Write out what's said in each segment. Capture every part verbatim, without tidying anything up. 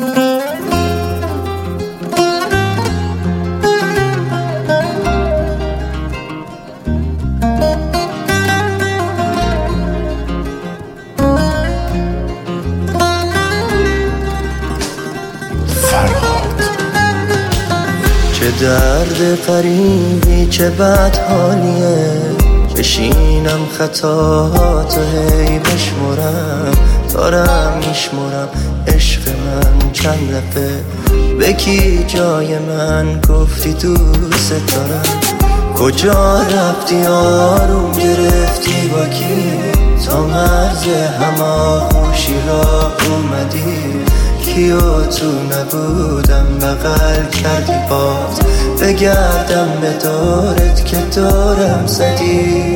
چه درد قریبی چه بد حالیه، بشینم خطاهاتو هی بشمرم، دارم میشمرم عشق من چند دفعه به کی جای من گفتی دوست دارم. کجا رفتی آروم گرفتی با کی، تا مرز هماغوشی را اومدی، کیو تو نبودم بغل کردی باز، بگردم به دارت که دارم زدی.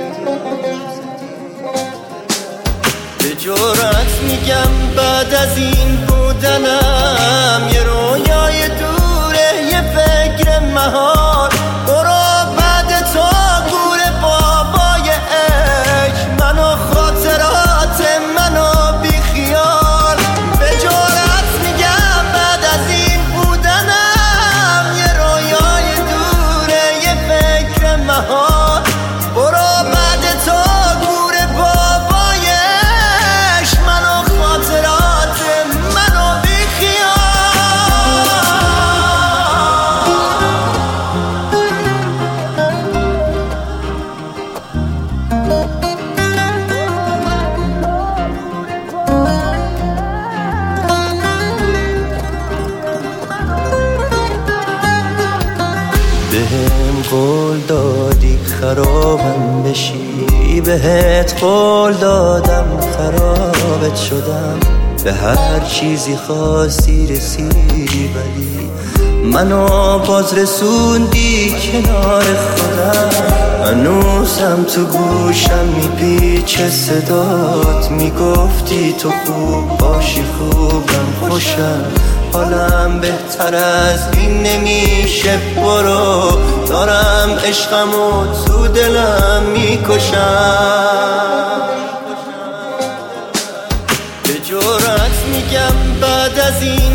به جرأت میگم بعد از این بودنم یه رویای دوره، یه فکر مهار، برو بعد تو گور بابای عشق، منو خاطرات منو بی خیال. به جرأت میگم بعد از این بودنم یه رویای دوره، یه فکر مهار، برو بعد تو گور بابای عشق، منو خاطرات منو بی خیال. بهم قول دادی خرابم بشی، بهت قول دادم خرابت شدم، به هر چیزی خواستی رسیدی، ولی منو باز رسوندی کنار خودم. هنوزم تو گوشم میپیچه صدات، میگفتی تو خوب باشی خوبم خوشم، حالم بهتر از این نمیشه، برو دارم عشقمو تو دلم میکشم. به جرأت میگم بعد از این